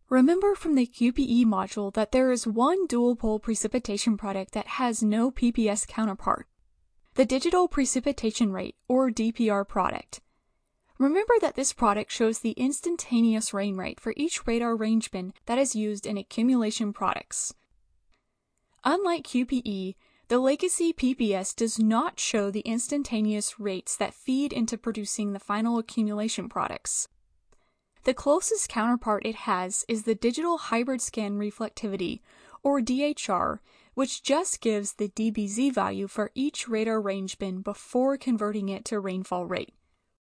Remember from the QPE module that there is one dual-pole precipitation product that has no PPS counterpart, the Digital Precipitation Rate, or DPR product. Remember that this product shows the instantaneous rain rate for each radar range bin that is used in accumulation products. Unlike QPE, the legacy PPS does not show the instantaneous rates that feed into producing the final accumulation products. The closest counterpart it has is the Digital Hybrid Scan Reflectivity, or DHR, which just gives the DBZ value for each radar range bin before converting it to rainfall rate.